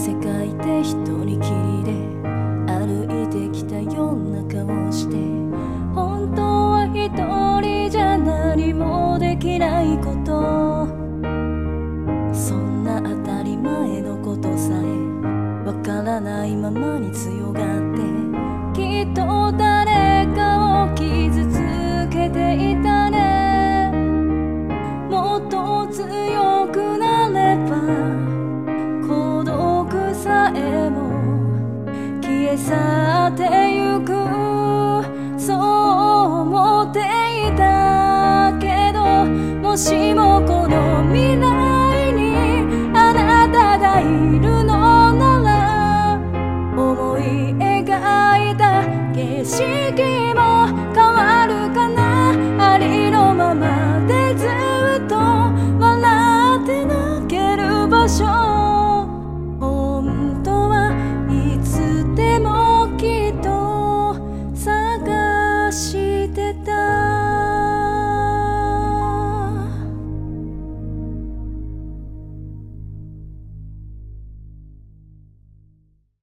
世界で一人きりで歩いてきたような顔して、本当は一人じゃ何もできないこと、そんな当たり前のことさえわからないままに強がって、きっと誰かを傷つけていたね。もっと強くなれば孤独さえも消え去ってゆく、そう思っていたけど、もしもこの未来にあなたがいるのなら、思い描いた景色